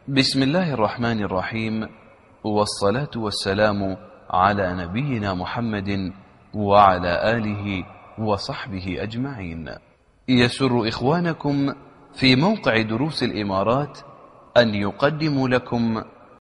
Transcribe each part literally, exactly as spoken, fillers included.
بسم الله الرحمن الرحيم، والصلاة والسلام على نبينا محمد وعلى آله وصحبه أجمعين. يسر إخوانكم في موقع دروس الإمارات أن يقدموا لكم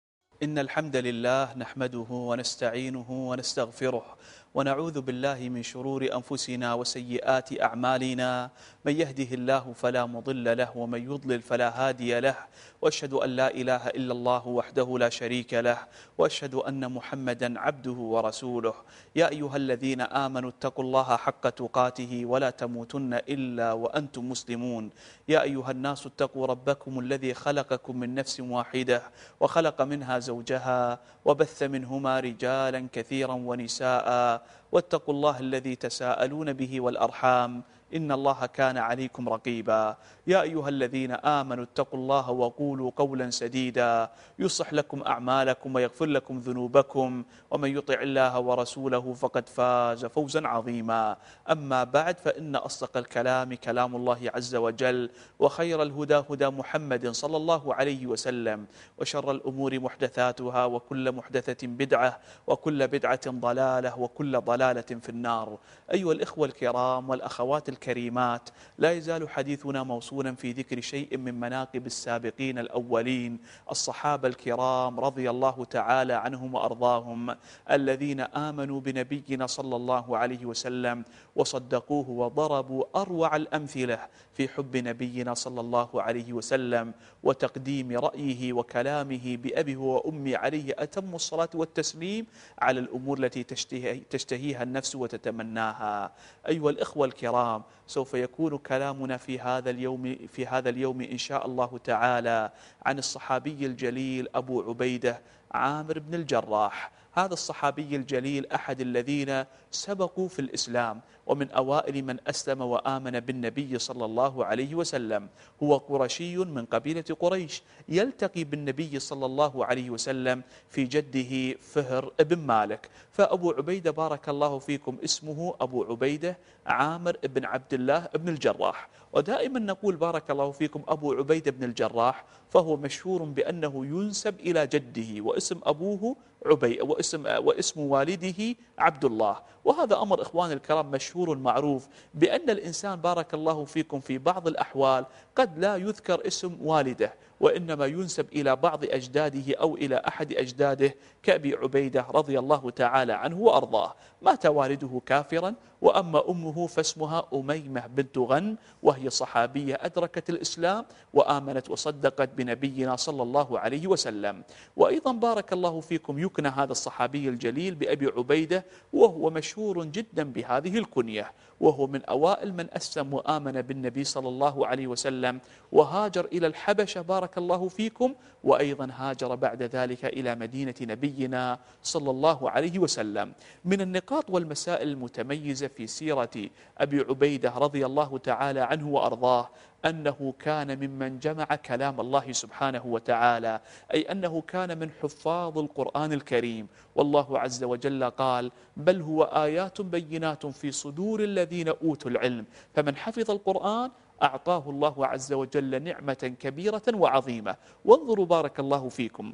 إن الحمد لله نحمده ونستعينه ونستغفره ونعوذ بالله من شرور أنفسنا وسيئات أعمالنا، من يهده الله فلا مضل له ومن يضلل فلا هادي له، وأشهد أن لا إله إلا الله وحده لا شريك له، وأشهد أن محمدا عبده ورسوله. يا أيها الذين آمنوا اتقوا الله حق تقاته ولا تموتن إلا وأنتم مسلمون. يا أيها الناس اتقوا ربكم الذي خلقكم من نفس واحدة وخلق منها زوجها وبث منهما رجالا كثيرا ونساء، واتقوا الله الذي تساءلون به والأرحام إن الله كان عليكم رقيبا. يا أيها الذين آمنوا اتقوا الله وقولوا قولا سديدا يصلح لكم أعمالكم ويغفر لكم ذنوبكم، ومن يطع الله ورسوله فقد فاز فوزا عظيما. أما بعد، فإن أصدق الكلام كلام الله عز وجل، وخير الهدى هدى محمد صلى الله عليه وسلم، وشر الأمور محدثاتها، وكل محدثة بدعة، وكل بدعة ضلالة، وكل ضلالة في النار. أيها الإخوة الكرام والأخوات الكريمات، لا يزال حديثنا موصولا في ذكر شيء من مناقب السابقين الأولين، الصحابة الكرام رضي الله تعالى عنهم وأرضاهم، الذين آمنوا بنبينا صلى الله عليه وسلم وصدقوه وضربوا أروع الأمثلة في حب نبينا صلى الله عليه وسلم وتقديم رأيه وكلامه بأبيه وأمي عليه أتم الصلاة والتسليم على الأمور التي تشتهيها النفس وتتمناها. أيها الإخوة الكرام، سوف يكون كلامنا في هذا اليوم في هذا اليوم إن شاء الله تعالى عن الصحابي الجليل أبو عبيدة عامر بن الجراح. هذا الصحابي الجليل أحد الذين سبقوا في الإسلام، ومن أوائل من أسلم وآمن بالنبي صلى الله عليه وسلم. هو قرشي من قبيلة قريش، يلتقي بالنبي صلى الله عليه وسلم في جده فهر بن مالك. فأبو عبيدة بارك الله فيكم اسمه أبو عبيدة عامر بن عبد الله بن الجراح. ودائما نقول بارك الله فيكم أبو عبيدة بن الجراح، فهو مشهور بأنه ينسب إلى جده، واسم أبوه عبي واسم, واسم والده عبد الله. وهذا أمر إخوان الكرام مشهور معروف، بأن الإنسان بارك الله فيكم في بعض الأحوال قد لا يذكر اسم والده، وإنما ينسب إلى بعض أجداده أو إلى أحد أجداده، كأبي عبيدة رضي الله تعالى عنه وأرضاه. مات والده كافرا، وأما أمه فاسمها أميمة بنت غن، وهي صحابية أدركت الإسلام وآمنت وصدقت بنبينا صلى الله عليه وسلم. وأيضا بارك الله فيكم يكنى هذا الصحابي الجليل بأبي عبيدة، وهو مشهور جدا بهذه الكنية، وهو من أوائل من أسلم وآمن بالنبي صلى الله عليه وسلم، وهاجر إلى الحبشة بارك الله فيكم، وأيضا هاجر بعد ذلك إلى مدينة نبينا صلى الله عليه وسلم. من النقاط والمسائل المتميزة في سيرة أبي عبيدة رضي الله تعالى عنه وأرضاه أنه كان ممن جمع كلام الله سبحانه وتعالى، أي أنه كان من حفاظ القرآن الكريم. والله عز وجل قال: بل هو آيات بينات في صدور الذين أوتوا العلم، فمن حفظ القرآن أعطاه الله عز وجل نعمة كبيرة وعظيمة. وانظروا بارك الله فيكم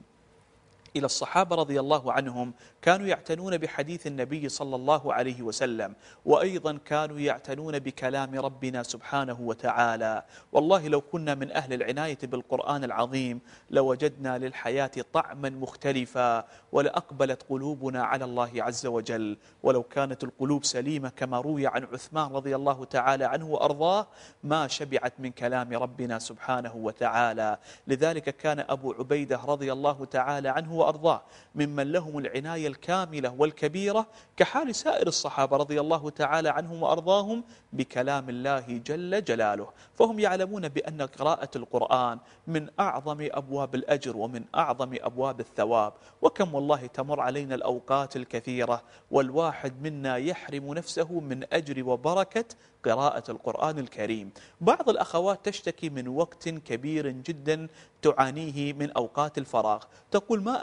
إلى الصحابة رضي الله عنهم، كانوا يعتنون بحديث النبي صلى الله عليه وسلم، وأيضا كانوا يعتنون بكلام ربنا سبحانه وتعالى. والله لو كنا من أهل العناية بالقرآن العظيم لوجدنا للحياة طعما مختلفا، ولأقبلت قلوبنا على الله عز وجل. ولو كانت القلوب سليمة كما روي عن عثمان رضي الله تعالى عنه وأرضاه، ما شبعت من كلام ربنا سبحانه وتعالى. لذلك كان أبو عبيدة رضي الله تعالى عنه وأرضاه ممن لهم العناية الكاملة والكبيرة، كحال سائر الصحابة رضي الله تعالى عنهم وأرضاهم، بكلام الله جل جلاله. فهم يعلمون بأن قراءة القرآن من أعظم أبواب الأجر ومن أعظم أبواب الثواب. وكم والله تمر علينا الأوقات الكثيرة والواحد منا يحرم نفسه من أجر وبركة قراءة القرآن الكريم. بعض الأخوات تشتكي من وقت كبير جدا تعانيه من أوقات الفراغ، تقول: ما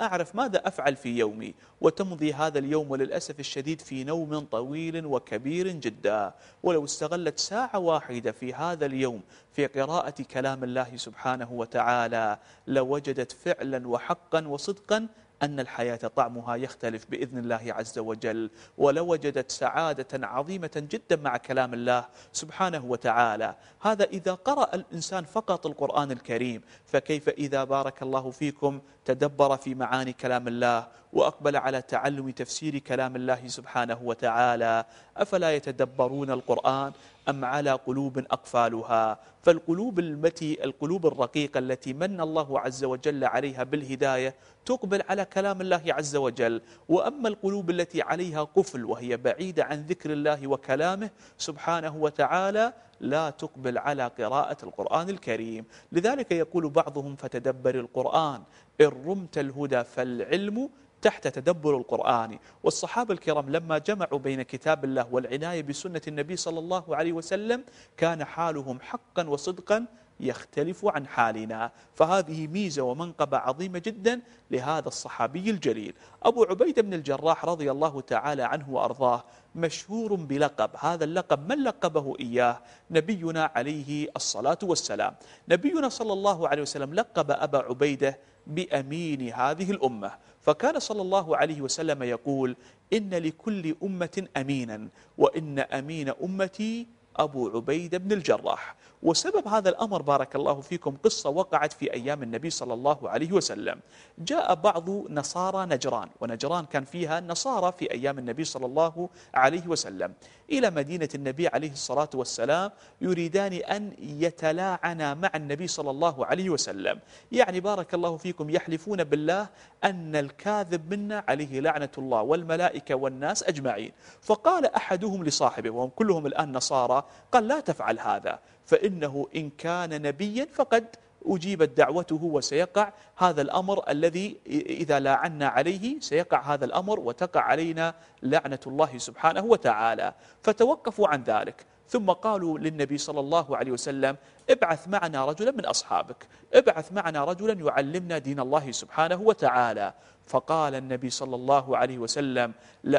ما أعرف ماذا أفعل في يومي، وتمضي هذا اليوم وللأسف الشديد في نوم طويل وكبير جدا. ولو استغلت ساعة واحدة في هذا اليوم في قراءة كلام الله سبحانه وتعالى لوجدت فعلا وحقا وصدقا أن الحياة طعمها يختلف بإذن الله عز وجل، ولوجدت سعادة عظيمة جدا مع كلام الله سبحانه وتعالى. هذا إذا قرأ الإنسان فقط القرآن الكريم، فكيف إذا بارك الله فيكم تدبر في معاني كلام الله وأقبل على تعلم تفسير كلام الله سبحانه وتعالى؟ أفلا يتدبرون القرآن أم على قلوب أقفالها؟ فالقلوب التي القلوب الرقيقة التي من الله عز وجل عليها بالهداية تقبل على كلام الله عز وجل، وأما القلوب التي عليها قفل وهي بعيدة عن ذكر الله وكلامه سبحانه وتعالى لا تقبل على قراءة القرآن الكريم. لذلك يقول بعضهم فتدبر القرآن إن رمت الهدى فالعلم تحت تدبر القرآن. والصحابة الكرام لما جمعوا بين كتاب الله والعناية بسنة النبي صلى الله عليه وسلم كان حالهم حقا وصدقا يختلف عن حالنا. فهذه ميزة ومنقبة عظيمة جدا لهذا الصحابي الجليل. أبو عبيدة بن الجراح رضي الله تعالى عنه وأرضاه مشهور بلقب، هذا اللقب من لقبه إياه؟ نبينا عليه الصلاة والسلام. نبينا صلى الله عليه وسلم لقب أبا عبيدة بأمين هذه الأمة، فكان صلى الله عليه وسلم يقول إن لكل أمة أمينا وإن أمين أمتي أبو عبيدة بن الجراح. وسبب هذا الأمر بارك الله فيكم قصة وقعت في أيام النبي صلى الله عليه وسلم. جاء بعض نصارى نجران، ونجران كان فيها نصارى في أيام النبي صلى الله عليه وسلم، إلى مدينة النبي عليه الصلاة والسلام يريدان أن يتلاعنا مع النبي صلى الله عليه وسلم. يعني بارك الله فيكم يحلفون بالله أن الكاذب منا عليه لعنة الله والملائكة والناس أجمعين. فقال أحدهم لصاحبه وهم كلهم الآن نصارى، قال لا تفعل هذا، فإنه إن كان نبيا فقد أجيبت دعوته وسيقع هذا الأمر الذي إذا لاعنا عليه سيقع هذا الأمر وتقع علينا لعنة الله سبحانه وتعالى. فتوقفوا عن ذلك، ثم قالوا للنبي صلى الله عليه وسلم ابعث معنا رجلا من أصحابك، ابعث معنا رجلا يعلمنا دين الله سبحانه وتعالى. فقال النبي صلى الله عليه وسلم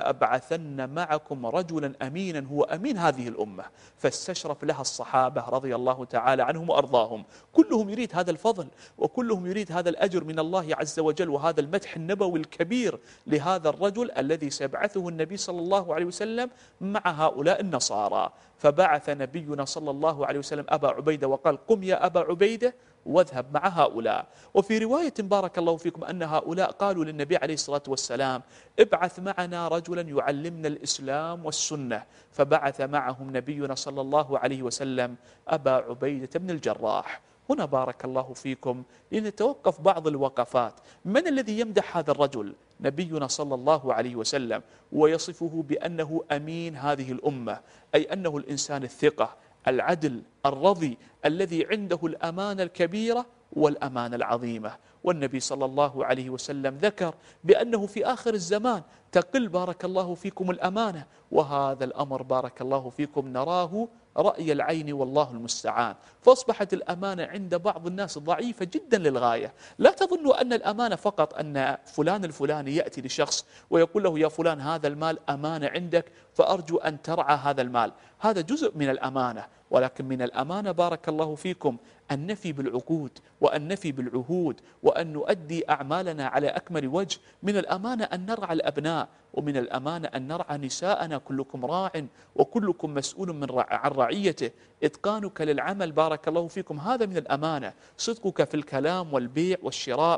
لأبعثن معكم رجلا أمينا هو أمين هذه الأمة. فاستشرف لها الصحابة رضي الله تعالى عنهم وأرضاهم، كلهم يريد هذا الفضل وكلهم يريد هذا الأجر من الله عز وجل وهذا المدح النبوي الكبير لهذا الرجل الذي سيبعثه النبي صلى الله عليه وسلم مع هؤلاء النصارى. فبعث نبينا صلى الله عليه وسلم أبا عبيدة وقال قم يا أبا عبيدة واذهب مع هؤلاء. وفي رواية بارك الله فيكم أن هؤلاء قالوا للنبي عليه الصلاة والسلام ابعث معنا رجلا يعلمنا الإسلام والسنة. فبعث معهم نبينا صلى الله عليه وسلم أبا عبيدة بن الجراح. هنا بارك الله فيكم لنتوقف بعض الوقفات. من الذي يمدح هذا الرجل؟ نبينا صلى الله عليه وسلم، ويصفه بأنه أمين هذه الأمة، أي أنه الإنسان الثقة العدل الرضي الذي عنده الأمانة الكبيرة والأمانة العظيمة. والنبي صلى الله عليه وسلم ذكر بأنه في آخر الزمان تقل بارك الله فيكم الأمانة، وهذا الأمر بارك الله فيكم نراه رأي العين والله المستعان. فأصبحت الأمانة عند بعض الناس ضعيفة جدا للغاية. لا تظنوا أن الأمانة فقط أن فلان الفلاني يأتي لشخص ويقول له يا فلان هذا المال أمانة عندك فأرجو أن ترعى هذا المال، هذا جزء من الأمانة. ولكن من الأمانة بارك الله فيكم أن نفي بالعقود وأن نفي بالعهود وأن نؤدي أعمالنا على أكمل وجه. من الأمانة أن نرعى الأبناء، ومن الأمانة أن نرعى نساءنا، كلكم راع وكلكم مسؤول من رع... عن رعيته. إتقانك للعمل بارك الله فيكم هذا من الأمانة. صدقك في الكلام والبيع والشراء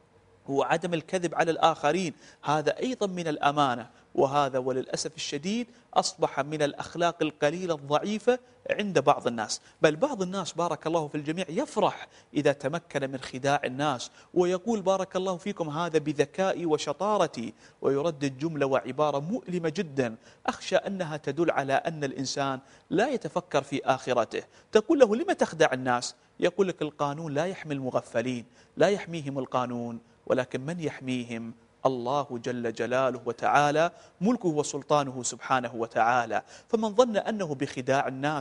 وعدم الكذب على الآخرين هذا أيضا من الأمانة. وهذا وللأسف الشديد أصبح من الأخلاق القليلة الضعيفة عند بعض الناس. بل بعض الناس بارك الله في الجميع يفرح إذا تمكن من خداع الناس ويقول بارك الله فيكم هذا بذكائي وشطارتي، ويردد جملة وعبارة مؤلمة جدا أخشى أنها تدل على أن الإنسان لا يتفكر في آخرته. تقول له لما تخدع الناس؟ يقول لك القانون لا يحمي المغفلين، لا يحميهم القانون، ولكن من يحميهم؟ الله جل جلاله وتعالى، ملكه وسلطانه سبحانه وتعالى. فمن ظن أنه بخداع الناس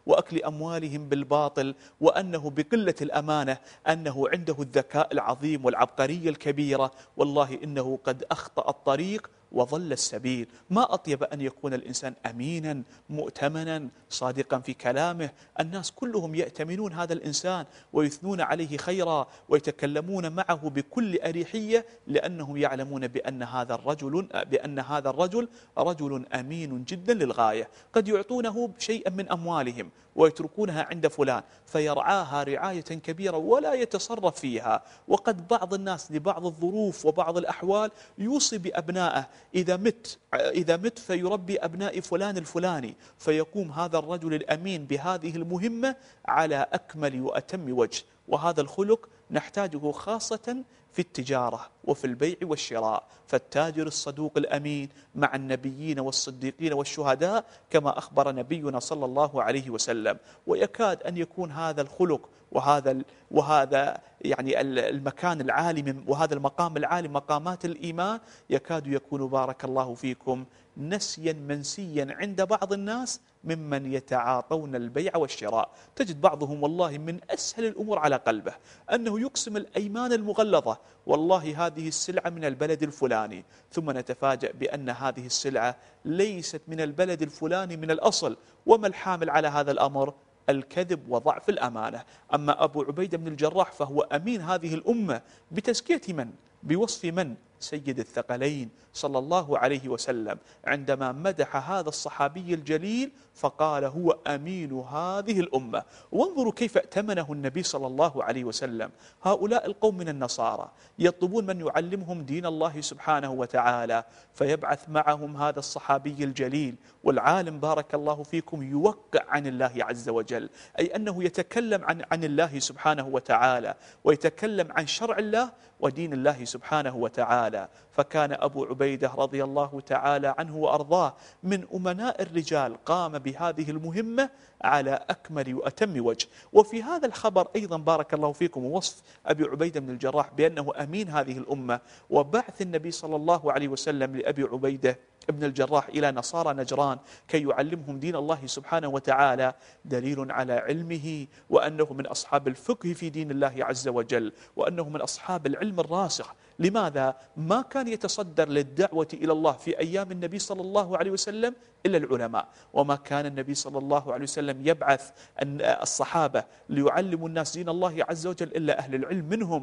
وأكل أموالهم بالباطل، وأنه بقلة الأمانة، أنه عنده الذكاء العظيم والعبقرية الكبيرة. والله إنه قد أخطأ الطريق وضل السبيل. ما أطيب أن يكون الإنسان أمينا مؤتمنا صادقا في كلامه، الناس كلهم يأتمنون هذا الإنسان ويثنون عليه خيرا ويتكلمون معه بكل أريحية، لأنهم يعلمون بأن هذا الرجل بأن هذا الرجل رجل أمين جدا للغاية. قد يعطونه شيئا من أموالهم ويتركونها عند فلان فيرعاها رعاية كبيرة ولا يتصرف فيها. وقد بعض الناس لبعض الظروف وبعض الأحوال يوصي بأبنائه إذا مت إذا مت فيربي أبناء فلان الفلاني، فيقوم هذا الرجل الأمين بهذه المهمة على أكمل وأتم وجه. وهذا الخلق نحتاجه خاصة في التجارة وفي البيع والشراء، فالتاجر الصدوق الأمين مع النبيين والصديقين والشهداء كما أخبر نبينا صلى الله عليه وسلم. ويكاد أن يكون هذا الخلق وهذا وهذا يعني المكان العالي وهذا المقام العالي مقامات الإيمان يكاد يكون بارك الله فيكم نسيا منسيا عند بعض الناس ممن يتعاطون البيع والشراء. تجد بعضهم والله من أسهل الأمور على قلبه أنه يقسم الأيمان المغلظة، والله هذه السلعة من البلد الفلاني، ثم نتفاجأ بأن هذه السلعة ليست من البلد الفلاني من الأصل. وما الحامل على هذا الأمر؟ الكذب وضعف الأمانة. أما أبو عبيدة بن الجراح فهو أمين هذه الأمة بتزكية من؟ بوصف من؟ سيد الثقلين صلى الله عليه وسلم عندما مدح هذا الصحابي الجليل فقال هو أمين هذه الأمة. وانظروا كيف ائتمنه النبي صلى الله عليه وسلم. هؤلاء القوم من النصارى يطلبون من يعلمهم دين الله سبحانه وتعالى، فيبعث معهم هذا الصحابي الجليل والعالم بارك الله فيكم يوقع عن الله عز وجل، أي أنه يتكلم عن عن الله سبحانه وتعالى ويتكلم عن شرع الله ودين الله سبحانه وتعالى. فكان أبو عبيدة رضي الله تعالى عنه وأرضاه من أمناء الرجال قام بهذه المهمة على أكمل وأتم وجه. وفي هذا الخبر أيضا بارك الله فيكم وصف أبي عبيدة بن الجراح بأنه أمين هذه الأمة، وبعث النبي صلى الله عليه وسلم لأبي عبيدة ابن الجراح إلى نصارى نجران كي يعلمهم دين الله سبحانه وتعالى دليل على علمه وأنه من أصحاب الفقه في دين الله عز وجل، وأنه من أصحاب العلم الراسخ. لماذا؟ ما كان يتصدر للدعوة إلى الله في أيام النبي صلى الله عليه وسلم إلا العلماء، وما كان النبي صلى الله عليه وسلم يبعث الصحابة ليعلموا الناس دين الله عز وجل إلا أهل العلم منهم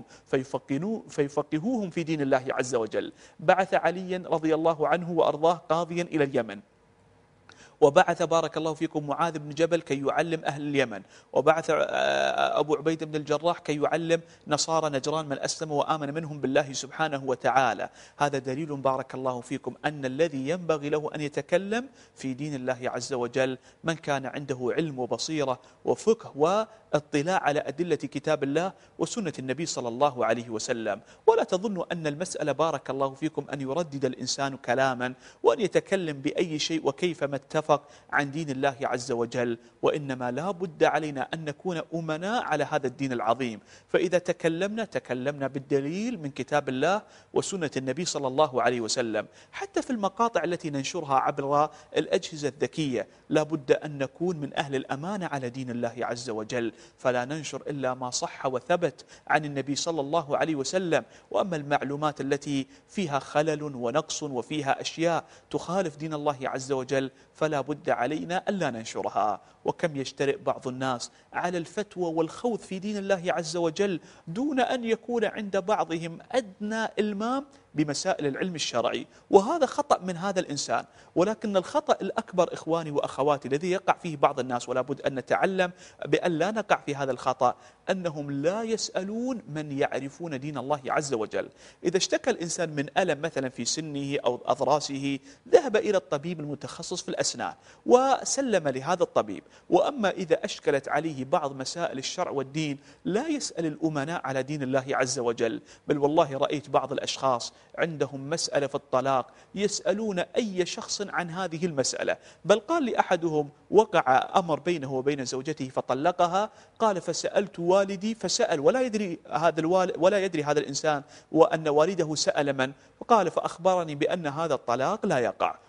فيفقهوهم في دين الله عز وجل. بعث عليا رضي الله عنه وأرضاه قاضيا إلى اليمن، وبعث بارك الله فيكم معاذ بن جبل كي يعلم أهل اليمن، وبعث أبو عبيدة بن الجراح كي يعلم نصارى نجران من أسلم وآمن منهم بالله سبحانه وتعالى. هذا دليل بارك الله فيكم أن الذي ينبغي له أن يتكلم في دين الله عز وجل من كان عنده علم وبصيرة وفقه واطلاع على أدلة كتاب الله وسنة النبي صلى الله عليه وسلم. ولا تظنوا أن المسألة بارك الله فيكم أن يردد الإنسان كلاما وأن يتكلم بأي شيء وكيفما اتفق عن دين الله عز وجل، وإنما لا بد علينا أن نكون أمناء على هذا الدين العظيم. فإذا تكلمنا تكلمنا بالدليل من كتاب الله وسنة النبي صلى الله عليه وسلم. حتى في المقاطع التي ننشرها عبر الأجهزة الذكية لا بد أن نكون من أهل الأمانة على دين الله عز وجل، فلا ننشر إلا ما صح وثبت عن النبي صلى الله عليه وسلم. وأما المعلومات التي فيها خلل ونقص وفيها أشياء تخالف دين الله عز وجل فلا بد علينا ألا ننشرها. وكم يجترئ بعض الناس على الفتوى والخوض في دين الله عز وجل دون أن يكون عند بعضهم أدنى إلمام بمسائل العلم الشرعي، وهذا خطأ من هذا الإنسان. ولكن الخطأ الأكبر إخواني وأخواتي الذي يقع فيه بعض الناس ولا بد أن نتعلم بأن لا نقع في هذا الخطأ أنهم لا يسألون من يعرفون دين الله عز وجل. إذا اشتكى الإنسان من ألم مثلا في سنه أو أضراسه ذهب إلى الطبيب المتخصص في الأسنان وسلم لهذا الطبيب. وأما إذا أشكلت عليه بعض مسائل الشرع والدين لا يسأل الأمناء على دين الله عز وجل. بل والله رأيت بعض الأشخاص عندهم مسألة في الطلاق يسألون أي شخص عن هذه المسألة. بل قال لي أحدهم وقع أمر بينه وبين زوجته فطلقها، قال فسألت والدي فسأل ولا يدري هذا الوالد ولا يدري هذا الإنسان وأن والده سأل من، وقال فأخبرني بأن هذا الطلاق لا يقع.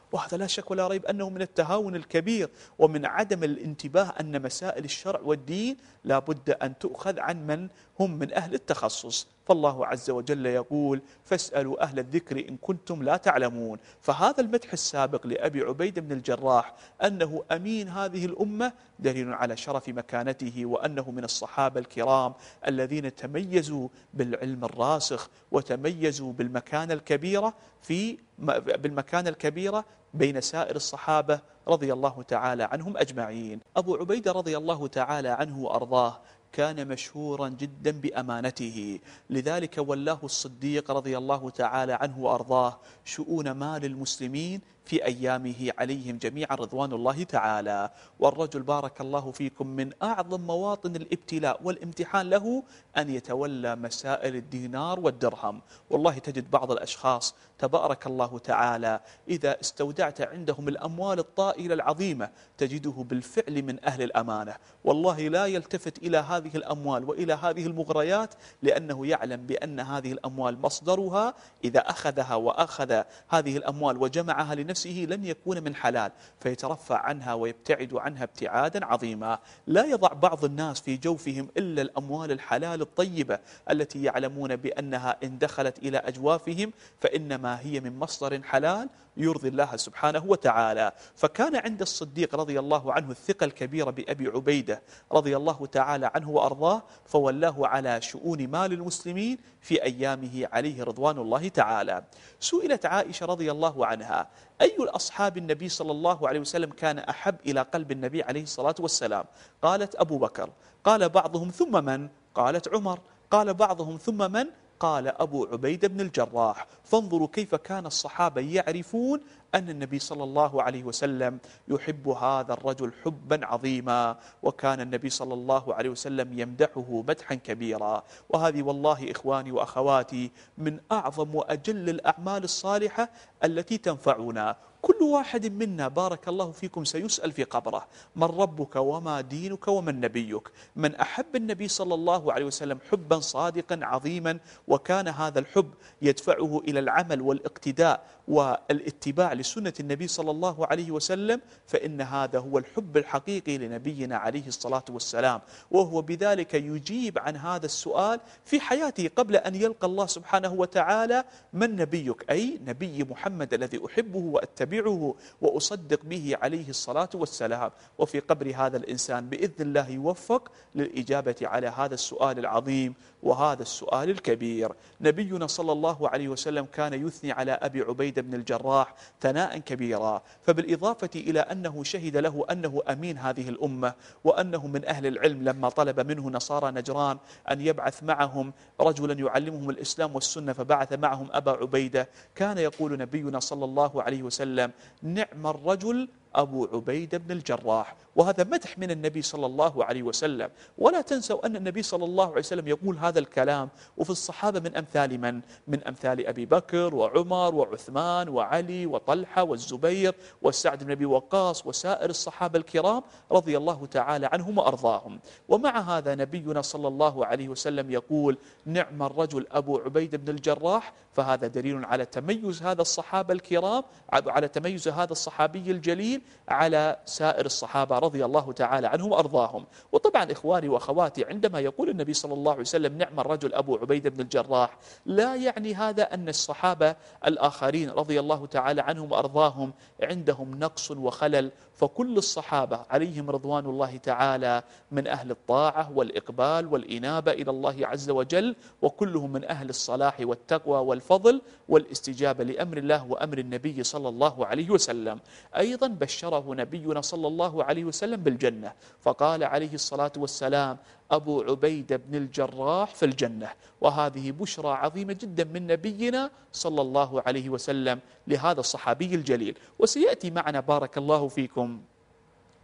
وهذا لا شك ولا ريب أنه من التهاون الكبير ومن عدم الانتباه أن مسائل الشرع والدين لا بد أن تؤخذ عن من هم من أهل التخصص. فالله عز وجل يقول فاسألوا أهل الذكر إن كنتم لا تعلمون. فهذا المدح السابق لأبي عبيدة بن الجراح أنه أمين هذه الأمة دليل على شرف مكانته، وأنه من الصحابة الكرام الذين تميزوا بالعلم الراسخ وتميزوا بالمكانة الكبيرة في بالمكانة الكبيرة بين سائر الصحابة رضي الله تعالى عنهم أجمعين. أبو عبيدة رضي الله تعالى عنه وأرضاه كان مشهورا جدا بأمانته، لذلك ولاه الصديق رضي الله تعالى عنه وأرضاه شؤون مال المسلمين في أيامه عليهم جميعا رضوان الله تعالى. والرجل بارك الله فيكم من أعظم مواطن الابتلاء والامتحان له أن يتولى مسائل الدينار والدرهم. والله تجد بعض الأشخاص تبارك الله تعالى إذا استودعت عندهم الأموال الطائلة العظيمة تجده بالفعل من أهل الأمانة، والله لا يلتفت إلى هذه الأموال وإلى هذه المغريات، لأنه يعلم بأن هذه الأموال مصدرها إذا أخذها وأخذ هذه الأموال وجمعها لنفسه لن يكون من حلال، فيترفع عنها ويبتعد عنها ابتعادا عظيما. لا يضع بعض الناس في جوفهم إلا الأموال الحلال الطيبة التي يعلمون بأنها إن دخلت إلى أجوافهم فإنما هي من مصدر حلال يرضي الله سبحانه وتعالى. فكان عند الصديق رضي الله عنه الثقة الكبيرة بأبي عبيدة رضي الله تعالى عنه وأرضاه، فولاه على شؤون مال المسلمين في أيامه عليه رضوان الله تعالى. سئلت عائشة رضي الله عنها أي الأصحاب النبي صلى الله عليه وسلم كان أحب إلى قلب النبي عليه الصلاة والسلام؟ قالت أبو بكر. قال بعضهم ثم من؟ قالت عمر. قال بعضهم ثم من؟ قال أبو عبيدة بن الجراح. فانظروا كيف كان الصحابة يعرفون أن النبي صلى الله عليه وسلم يحب هذا الرجل حبا عظيما، وكان النبي صلى الله عليه وسلم يمدحه مدحا كبيرا. وهذه والله إخواني وأخواتي من أعظم وأجل الأعمال الصالحة التي تنفعنا. كل واحد منا بارك الله فيكم سيسأل في قبره من ربك وما دينك ومن نبيك. من أحب النبي صلى الله عليه وسلم حبا صادقا عظيما وكان هذا الحب يدفعه إلى العمل والاقتداء والاتباع لسنة النبي صلى الله عليه وسلم، فإن هذا هو الحب الحقيقي لنبينا عليه الصلاة والسلام، وهو بذلك يجيب عن هذا السؤال في حياته قبل أن يلقى الله سبحانه وتعالى من نبيك، أي نبي محمد الذي أحبه وأتبعه وأصدق به عليه الصلاة والسلام. وفي قبر هذا الإنسان بإذن الله يوفق للإجابة على هذا السؤال العظيم وهذا السؤال الكبير. نبينا صلى الله عليه وسلم كان يثني على أبي عبيدة بن الجراح ثناء كبيرا، فبالإضافة إلى أنه شهد له أنه أمين هذه الأمة وأنه من أهل العلم لما طلب منه نصارى نجران أن يبعث معهم رجلا يعلمهم الإسلام والسنة فبعث معهم أبا عبيدة، كان يقول نبينا صلى الله عليه وسلم نعم الرجل أبو عبيدة بن الجراح. وهذا مدح من النبي صلى الله عليه وسلم. ولا تنسوا أن النبي صلى الله عليه وسلم يقول هذا الكلام وفي الصحابة من أمثال من؟ من أمثال أبي بكر وعمر وعثمان وعلي وطلحة والزبير والسعد بن أبي وقاص وسائر الصحابة الكرام رضي الله تعالى عنهم وأرضاهم. ومع هذا نبينا صلى الله عليه وسلم يقول نعم الرجل أبو عبيدة بن الجراح، فهذا دليل على تميز هذا الصحابة الكرام، على تميز هذا الصحابي الجليل على سائر الصحابة رضي الله تعالى عنهم وأرضاهم. وطبعا إخواني وأخواتي عندما يقول النبي صلى الله عليه وسلم نعم الرجل أبو عبيدة بن الجراح لا يعني هذا أن الصحابة الآخرين رضي الله تعالى عنهم وأرضاهم عندهم نقص وخلل، فكل الصحابة عليهم رضوان الله تعالى من أهل الطاعة والإقبال والإنابة إلى الله عز وجل، وكلهم من أهل الصلاح والتقوى والفضل والاستجابة لأمر الله وأمر النبي صلى الله عليه وسلم. أيضا بشره نبينا صلى الله عليه وسلم بالجنة، فقال عليه الصلاة والسلام أبو عبيدة بن الجراح في الجنة. وهذه بشرى عظيمة جدا من نبينا صلى الله عليه وسلم لهذا الصحابي الجليل. وسيأتي معنا بارك الله فيكم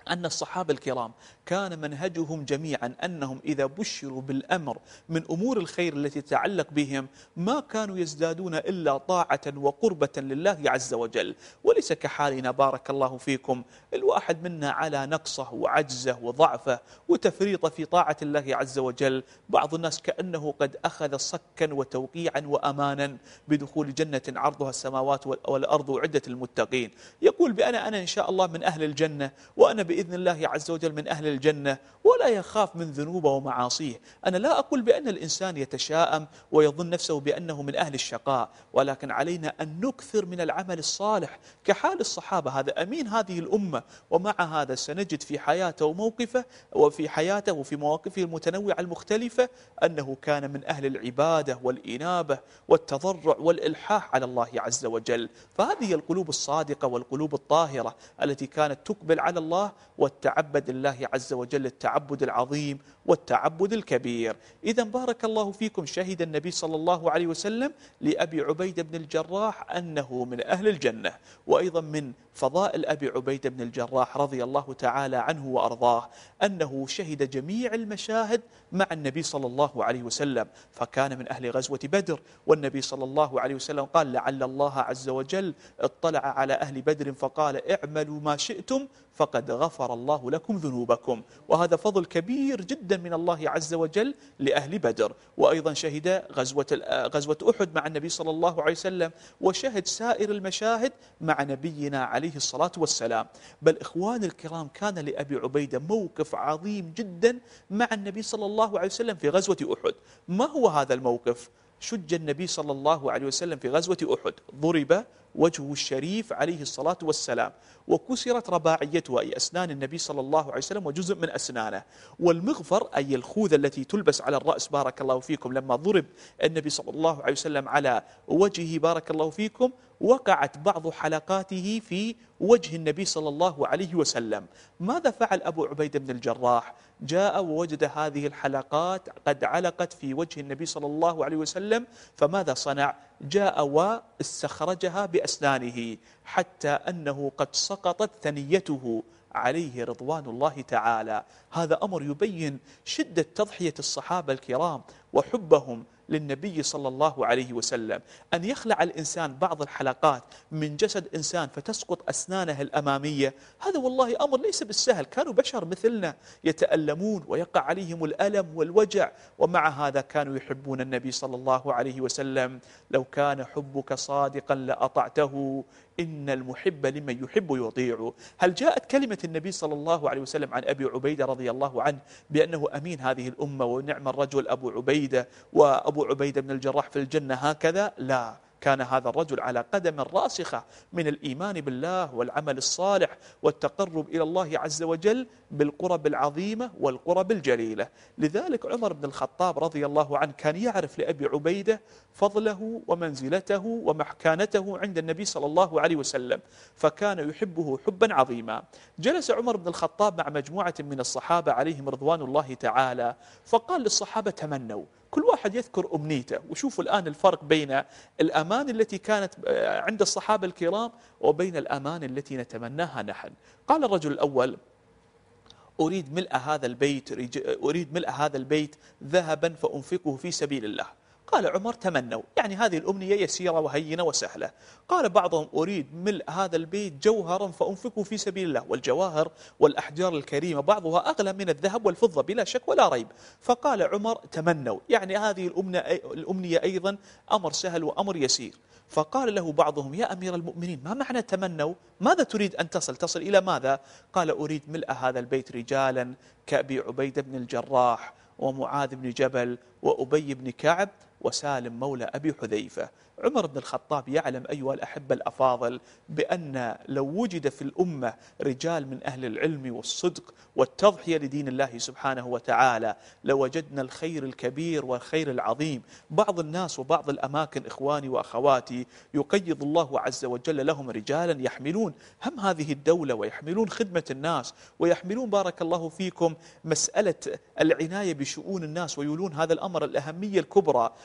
أن الصحابة الكرام كان منهجهم جميعا أنهم إذا بشروا بالأمر من أمور الخير التي تتعلق بهم ما كانوا يزدادون إلا طاعة وقربة لله عز وجل. وليس كحالنا بارك الله فيكم، الواحد منا على نقصه وعجزه وضعفه وتفريطه في طاعة الله عز وجل. بعض الناس كأنه قد أخذ صكا وتوقيعا وأمانا بدخول جنة عرضها السماوات والأرض وعدة المتقين، يقول بأن أنا إن شاء الله من أهل الجنة وأنا بإذن الله عز وجل من أهل الجنة، ولا يخاف من ذنوبه ومعاصيه. أنا لا أقول بأن الإنسان يتشاءم ويظن نفسه بأنه من أهل الشقاء، ولكن علينا أن نكثر من العمل الصالح كحال الصحابة. هذا أمين هذه الأمة، ومع هذا سنجد في حياته وموقفه وفي حياته وفي مواقفه المتنوعة المختلفة أنه كان من أهل العبادة والإنابة والتضرع والإلحاح على الله عز وجل. فهذه القلوب الصادقة والقلوب الطاهرة التي كانت تقبل على الله والتعبد لله عز وجل التعبد العظيم والتعبد الكبير. إذا بارك الله فيكم شهد النبي صلى الله عليه وسلم لأبي عبيدة بن الجراح أنه من أهل الجنة. وأيضا من فضائل أبي عبيدة بن الجراح رضي الله تعالى عنه وأرضاه أنه شهد جميع المشاهد مع النبي صلى الله عليه وسلم، فكان من أهل غزوة بدر، والنبي صلى الله عليه وسلم قال لعل الله عز وجل اطلع على أهل بدر فقال اعملوا ما شئتم فقد غفر الله لكم ذنوبكم. وهذا فضل كبير جدا من الله عز وجل لأهل بدر. وأيضا شهد غزوة غزوة أحد مع النبي صلى الله عليه وسلم، وشهد سائر المشاهد مع نبينا عليه الصلاة والسلام. بل إخوان الكرام كان لأبي عبيدة موقف عظيم جدا مع النبي صلى الله عليه وسلم في غزوة أحد. ما هو هذا الموقف؟ شج النبي صلى الله عليه وسلم في غزوة أحد، ضرب وجهه الشريف عليه الصلاة والسلام، وكسرت رباعيته أي أسنان النبي صلى الله عليه وسلم وجزء من أسنانه، والمغفر أي الخوذة التي تلبس على الرأس بارك الله فيكم لما ضرب النبي صلى الله عليه وسلم على وجهه بارك الله فيكم وقعت بعض حلقاته في وجه النبي صلى الله عليه وسلم. ماذا فعل أبو عبيدة بن الجراح؟ جاء ووجد هذه الحلقات قد علقت في وجه النبي صلى الله عليه وسلم، فماذا صنع؟ جاء واستخرجها بأسنانه حتى أنه قد سقطت ثنيته عليه رضوان الله تعالى. هذا أمر يبين شدة تضحية الصحابة الكرام وحبهم للنبي صلى الله عليه وسلم. أن يخلع الإنسان بعض الحلقات من جسد إنسان فتسقط أسنانه الأمامية، هذا والله أمر ليس بالسهل. كانوا بشر مثلنا يتألمون ويقع عليهم الألم والوجع، ومع هذا كانوا يحبون النبي صلى الله عليه وسلم. لو كان حبك صادقا لأطعته إن المحب لمن يحب يطيع. هل جاءت كلمة النبي صلى الله عليه وسلم عن أبي عبيدة رضي الله عنه بأنه أمين هذه الأمة ونعم الرجل أبو عبيدة وأبو عبيدة بن الجراح في الجنة هكذا؟ لا، كان هذا الرجل على قدم راسخة من الإيمان بالله والعمل الصالح والتقرب إلى الله عز وجل بالقرب العظيمة والقرب الجليلة. لذلك عمر بن الخطاب رضي الله عنه كان يعرف لأبي عبيدة فضله ومنزلته ومكانته عند النبي صلى الله عليه وسلم، فكان يحبه حبا عظيما. جلس عمر بن الخطاب مع مجموعة من الصحابة عليهم رضوان الله تعالى، فقال للصحابة تمنوا، كل واحد يذكر أمنيته. وشوفوا الآن الفرق بين الأمان التي كانت عند الصحابة الكرام وبين الأمان التي نتمناها نحن. قال الرجل الأول أريد ملء هذا البيت أريد ملء هذا البيت ذهبا فأنفقه في سبيل الله. قال عمر تمنوا، يعني هذه الأمنية يسيرة وهينة وسهلة. قال بعضهم أريد ملء هذا البيت جوهرا فأنفقه في سبيل الله، والجواهر والأحجار الكريمة بعضها أغلى من الذهب والفضة بلا شك ولا ريب. فقال عمر تمنوا، يعني هذه الأمنية أيضا أمر سهل وأمر يسير. فقال له بعضهم يا أمير المؤمنين ما معنى تمنوا؟ ماذا تريد أن تصل؟ تصل إلى ماذا؟ قال أريد ملء هذا البيت رجالا كأبي عبيدة بن الجراح ومعاذ بن جبل وأبي بن كعب وسالم مولى أبي حذيفة. عمر بن الخطاب يعلم أيها الأحبة الأفاضل بأن لو وجد في الأمة رجال من أهل العلم والصدق والتضحية لدين الله سبحانه وتعالى لوجدنا الخير الكبير والخير العظيم. بعض الناس وبعض الأماكن إخواني وأخواتي يقيض الله عز وجل لهم رجالا يحملون هم هذه الدولة ويحملون خدمة الناس ويحملون بارك الله فيكم مسألة العناية بشؤون الناس ويولون هذا الأمر الأهمية الكبرى.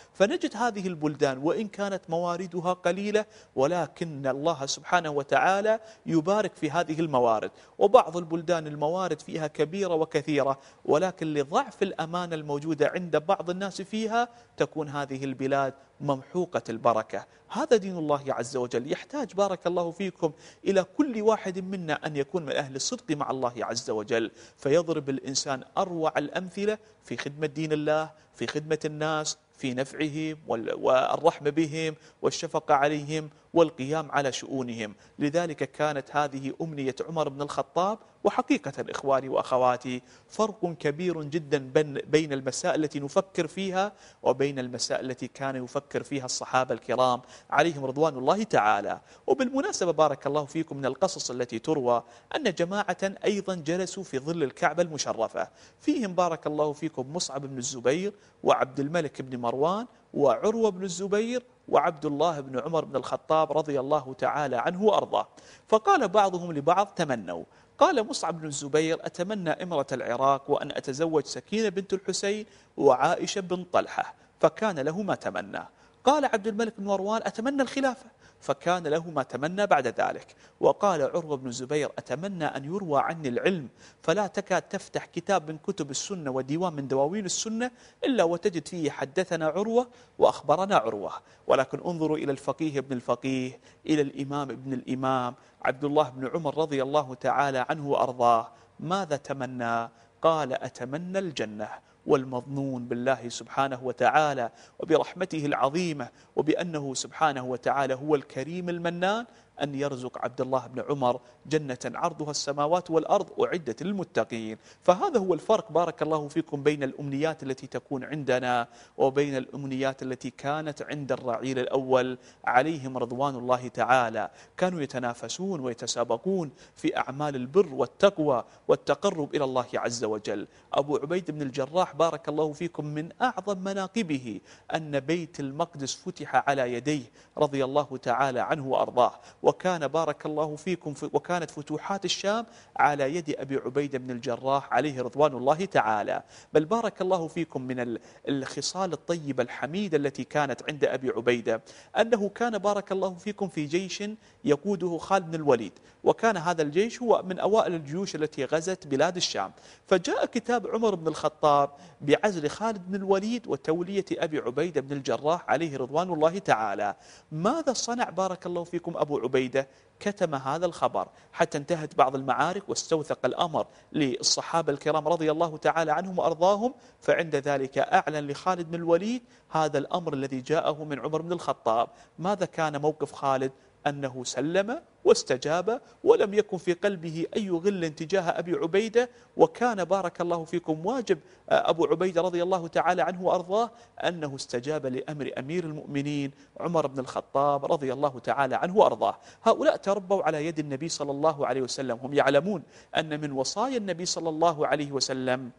فنجد هذه البلدان وإن كانت مواردها قليلة ولكن الله سبحانه وتعالى يبارك في هذه الموارد. وبعض البلدان الموارد فيها كبيرة وكثيرة ولكن لضعف الأمانة الموجودة عند بعض الناس فيها تكون هذه البلاد ممحوقة البركة. هذا دين الله عز وجل، يحتاج بارك الله فيكم إلى كل واحد منا أن يكون من أهل الصدق مع الله عز وجل، فيضرب الإنسان أروع الأمثلة في خدمة دين الله، في خدمة الناس، في نفعهم والرحمة بهم والشفقة عليهم والقيام على شؤونهم. لذلك كانت هذه أمنية عمر بن الخطاب. وحقيقة إخواني وأخواتي فرق كبير جدا بين المسائل التي نفكر فيها وبين المسائل التي كان يفكر فيها الصحابة الكرام عليهم رضوان الله تعالى. وبالمناسبة بارك الله فيكم من القصص التي تروى أن جماعة أيضا جلسوا في ظل الكعبة المشرفة، فيهم بارك الله فيكم مصعب بن الزبير وعبد الملك بن مروان وعروة بن الزبير وعبد الله بن عمر بن الخطاب رضي الله تعالى عنه وأرضاه. فقال بعضهم لبعض تمنوا، قال مصعب بن الزبير أتمنى إمرة العراق وأن أتزوج سكينة بنت الحسين وعائشة بن طلحة، فكان له ما تمنى. قال عبد الملك بن مروان أتمنى الخلافة، فكان له ما تمنى بعد ذلك. وقال عروة بن الزبير أتمنى أن يروى عني العلم، فلا تكاد تفتح كتاب من كتب السنة وديوان من دواوين السنة إلا وتجد فيه حدثنا عروة وأخبرنا عروة. ولكن انظروا إلى الفقيه ابن الفقيه، إلى الإمام ابن الإمام عبد الله بن عمر رضي الله تعالى عنه وأرضاه، ماذا تمنى؟ قال أتمنى الجنة، والمظنون بالله سبحانه وتعالى وبرحمته العظيمة وبأنه سبحانه وتعالى هو الكريم المنان أن يرزق عبد الله بن عمر جنة عرضها السماوات والأرض أعدت للمتقين. فهذا هو الفرق بارك الله فيكم بين الأمنيات التي تكون عندنا وبين الأمنيات التي كانت عند الرعيل الأول عليهم رضوان الله تعالى. كانوا يتنافسون ويتسابقون في أعمال البر والتقوى والتقرب إلى الله عز وجل. أبو عبيد بن الجراح بارك الله فيكم من أعظم مناقبه أن بيت المقدس فتح على يديه رضي الله تعالى عنه وأرضاه، وكان بارك الله فيكم وكانت فتوحات الشام على يد أبي عبيدة بن الجراح عليه رضوان الله تعالى. بل بارك الله فيكم من الخصال الطيبة الحميدة التي كانت عند أبي عبيدة أنه كان بارك الله فيكم في جيش يقوده خالد بن الوليد، وكان هذا الجيش هو من أوائل الجيوش التي غزت بلاد الشام. فجاء كتاب عمر بن الخطاب بعزل خالد بن الوليد وتولية أبي عبيدة بن الجراح عليه رضوان الله تعالى. ماذا صنع بارك الله فيكم أبو عبيدة؟ كتم هذا الخبر حتى انتهت بعض المعارك واستوثق الأمر للصحابة الكرام رضي الله تعالى عنهم وأرضاهم، فعند ذلك أعلن لخالد بن الوليد هذا الأمر الذي جاءه من عمر بن الخطاب. ماذا كان موقف خالد؟ أنه سلم واستجاب ولم يكن في قلبه أي غل تجاه أبي عبيدة. وكان بارك الله فيكم واجب أبو عبيدة رضي الله تعالى عنه وأرضاه أنه استجاب لأمر أمير المؤمنين عمر بن الخطاب رضي الله تعالى عنه وأرضاه. هؤلاء تربوا على يد النبي صلى الله عليه وسلم، هم يعلمون أن من وصايا النبي صلى الله عليه وسلم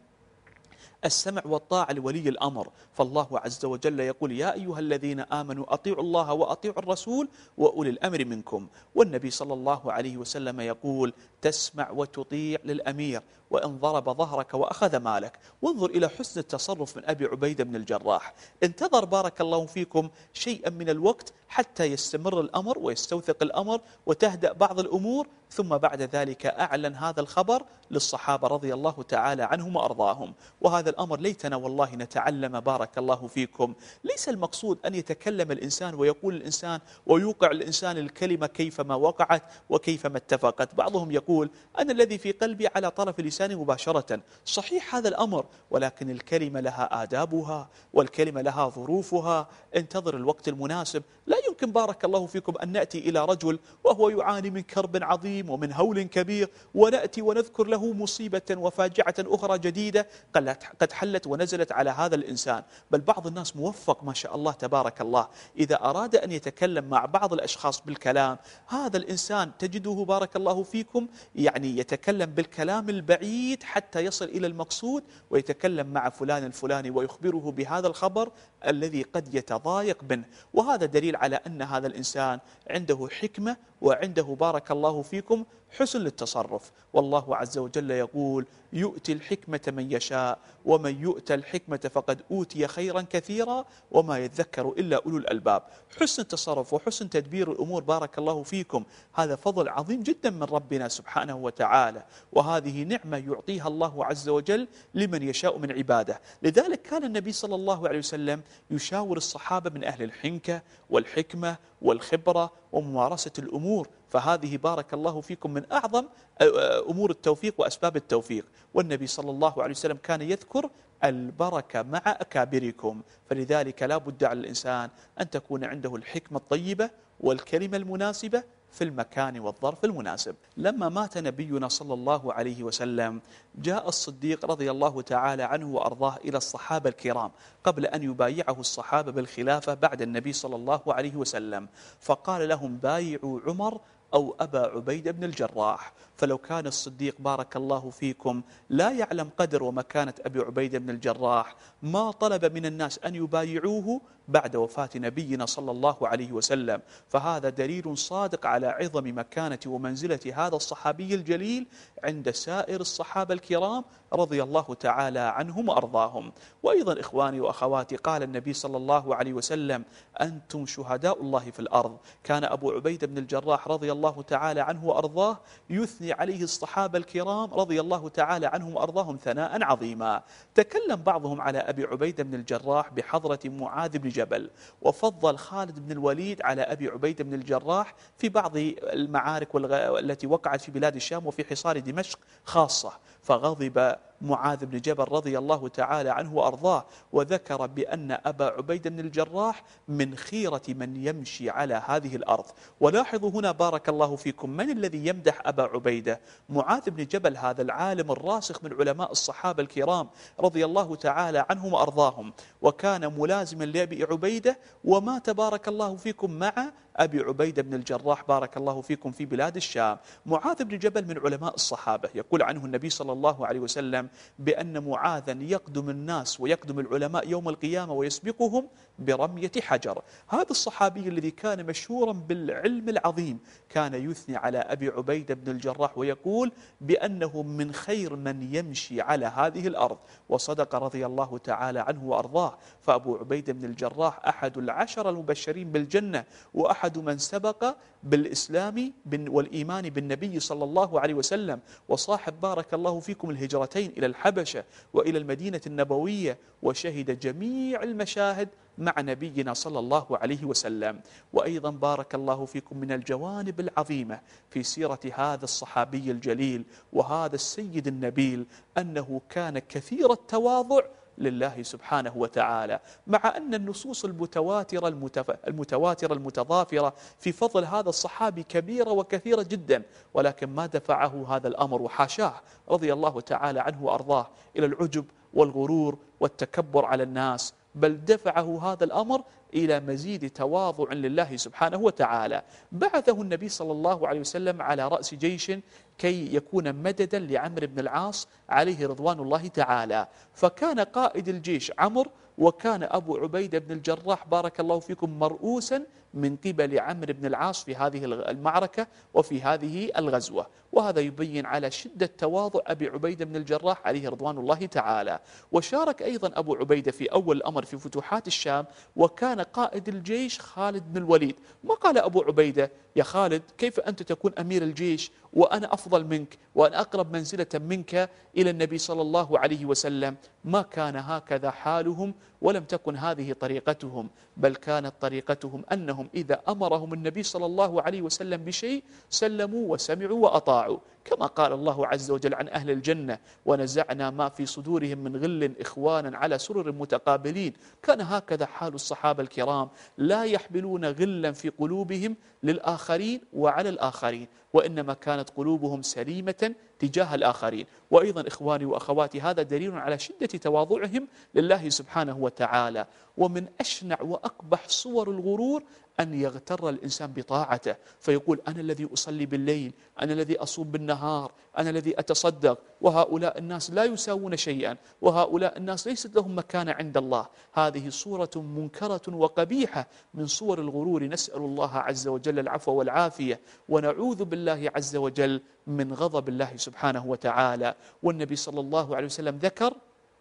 السمع والطاعة لولي الأمر. فالله عز وجل يقول يا أيها الذين آمنوا أطيعوا الله وأطيعوا الرسول وأولي الأمر منكم. والنبي صلى الله عليه وسلم يقول تسمع وتطيع للأمير وإن ضرب ظهرك وأخذ مالك. وانظر إلى حسن التصرف من أبي عبيدة بن الجراح، انتظر بارك الله فيكم شيئا من الوقت حتى يستمر الأمر ويستوثق الأمر وتهدأ بعض الأمور، ثم بعد ذلك أعلن هذا الخبر للصحابة رضي الله تعالى عنهم وأرضاهم. وهذا الأمر ليتنا والله نتعلم بارك الله فيكم. ليس المقصود أن يتكلم الإنسان ويقول الإنسان ويوقع الإنسان الكلمة كيفما وقعت وكيفما اتفقت. بعضهم يقول أنا الذي في قلبي على طرف لساني مباشرة. صحيح هذا الأمر، ولكن الكلمة لها آدابها والكلمة لها ظروفها. انتظر الوقت المناسب. لا يمكن بارك الله فيكم أن نأتي إلى رجل وهو يعاني من كرب عظيم ومن هول كبير ونأتي ونذكر له مصيبة وفاجعة أخرى جديدة قد حلت ونزلت على هذا الإنسان. بل بعض الناس موفق ما شاء الله تبارك الله، إذا أراد أن يتكلم مع بعض الأشخاص بالكلام هذا الإنسان تجده بارك الله فيكم يعني يتكلم بالكلام البعيد حتى يصل إلى المقصود، ويتكلم مع فلان الفلاني ويخبره بهذا الخبر الذي قد يتضايق منه. وهذا دليل على أن هذا الإنسان عنده حكمة وعنده بارك الله فيكم حسن للتصرف. والله عز وجل يقول يؤتي الحكمة من يشاء ومن يؤتى الحكمة فقد أوتي خيرا كثيرا وما يذكر إلا أولو الألباب. حسن التصرف وحسن تدبير الأمور بارك الله فيكم هذا فضل عظيم جدا من ربنا سبحانه وتعالى، وهذه نعمة يعطيها الله عز وجل لمن يشاء من عباده. لذلك كان النبي صلى الله عليه وسلم يشاور الصحابة من أهل الحنكة والحكمة والخبرة وممارسة الأمور، فهذه بارك الله فيكم من أعظم أمور التوفيق وأسباب التوفيق. والنبي صلى الله عليه وسلم كان يذكر البركة مع أكابركم، فلذلك لا بد على الإنسان أن تكون عنده الحكمة الطيبة والكلمة المناسبة في المكان والظرف المناسب. لما مات نبينا صلى الله عليه وسلم جاء الصديق رضي الله تعالى عنه وأرضاه إلى الصحابة الكرام قبل أن يبايعه الصحابة بالخلافة بعد النبي صلى الله عليه وسلم، فقال لهم بايعوا عمر أو أبا عبيدة بن الجراح. فلو كان الصديق بارك الله فيكم لا يعلم قدر ومكانة أبي عبيدة بن الجراح ما طلب من الناس أن يبايعوه بعد وفاة نبينا صلى الله عليه وسلم، فهذا دليل صادق على عظم مكانة ومنزلة هذا الصحابي الجليل عند سائر الصحابة الكرام رضي الله تعالى عنهم وأرضاهم. وأيضا إخواني وأخواتي قال النبي صلى الله عليه وسلم أنتم شهداء الله في الأرض. كان أبو عبيدة بن الجراح رضي الله تعالى عنه وأرضاه يثني عليه الصحابة الكرام رضي الله تعالى عنهم وأرضاهم ثناء عظيما. تكلم بعضهم على أبي عبيدة بن الجراح بحضرة معاذ بن جبل، وفضل خالد بن الوليد على أبي عبيدة بن الجراح في بعض المعارك التي وقعت في بلاد الشام وفي حصار دمشق خاصة، فغضب معاذ بن جبل رضي الله تعالى عنه وأرضاه وذكر بأن أبا عبيدة بن الجراح من خيرة من يمشي على هذه الأرض. ولاحظوا هنا بارك الله فيكم من الذي يمدح أبا عبيدة؟ معاذ بن جبل هذا العالم الراسخ من علماء الصحابة الكرام رضي الله تعالى عنهم وأرضاهم، وكان ملازما لأبي عبيدة ومات بارك الله فيكم مع أبي عبيدة بن الجراح بارك الله فيكم في بلاد الشام. معاذ بن جبل من علماء الصحابة، يقول عنه النبي صلى الله عليه وسلم بأن معاذا يقدم الناس ويقدم العلماء يوم القيامة ويسبقهم برمية حجر. هذا الصحابي الذي كان مشهورا بالعلم العظيم كان يثني على أبي عبيدة بن الجراح ويقول بأنه من خير من يمشي على هذه الأرض، وصدق رضي الله تعالى عنه وأرضاه. فأبو عبيدة بن الجراح أحد العشر المبشرين بالجنة، وأحد من سبق بالإسلام والإيمان بالنبي صلى الله عليه وسلم، وصاحب بارك الله فيكم الهجرتين إلى الحبشة وإلى المدينة النبوية، وشهد جميع المشاهد مع نبينا صلى الله عليه وسلم. وأيضا بارك الله فيكم من الجوانب العظيمة في سيرة هذا الصحابي الجليل وهذا السيد النبيل أنه كان كثير التواضع لله سبحانه وتعالى، مع أن النصوص المتواترة المتف... المتواترة المتضافرة في فضل هذا الصحابي كبيرة وكثيرة جدا، ولكن ما دفعه هذا الأمر وحاشاه رضي الله تعالى عنه وأرضاه إلى العجب والغرور والتكبر على الناس، بل دفعه هذا الأمر إلى مزيد تواضع لله سبحانه وتعالى. بعثه النبي صلى الله عليه وسلم على رأس جيش كي يكون مددا لعمرو بن العاص عليه رضوان الله تعالى، فكان قائد الجيش عمرو، وكان أبو عبيدة بن الجراح بارك الله فيكم مرؤوسا من قبل عمرو بن العاص في هذه المعركة وفي هذه الغزوة. وهذا يبين على شدة تواضع أبي عبيدة بن الجراح عليه رضوان الله تعالى. وشارك أيضا أبو عبيدة في أول الأمر في فتوحات الشام، وكان قائد الجيش خالد بن الوليد. ما قال أبو عبيدة يا خالد كيف أنت تكون أمير الجيش وأنا أفضل منك وأنا أقرب منزلة منك إلى النبي صلى الله عليه وسلم؟ ما كان هكذا حالهم، ولم تكن هذه طريقتهم، بل كانت طريقتهم أنهم إذا أمرهم النبي صلى الله عليه وسلم بشيء سلموا وسمعوا وأطاعوا، كما قال الله عز وجل عن أهل الجنة ونزعنا ما في صدورهم من غل إخوانا على سرر متقابلين. كان هكذا حال الصحابة الكرام، لا يحملون غلا في قلوبهم للآخرين وعلى الآخرين، وإنما كانت قلوبهم سليمة تجاه الآخرين. وأيضا إخواني وأخواتي، هذا دليل على شدة تواضعهم لله سبحانه وتعالى. ومن أشنع وأقبح صور الغرور أن يغتر الإنسان بطاعته، فيقول أنا الذي أصلي بالليل، أنا الذي أصوم بالنهار، أنا الذي أتصدق، وهؤلاء الناس لا يساوون شيئا، وهؤلاء الناس ليست لهم مكانة عند الله. هذه صورة منكرة وقبيحة من صور الغرور. نسأل الله عز وجل العفو والعافية، ونعوذ بالله عز وجل من غضب الله سبحانه وتعالى. والنبي صلى الله عليه وسلم ذكر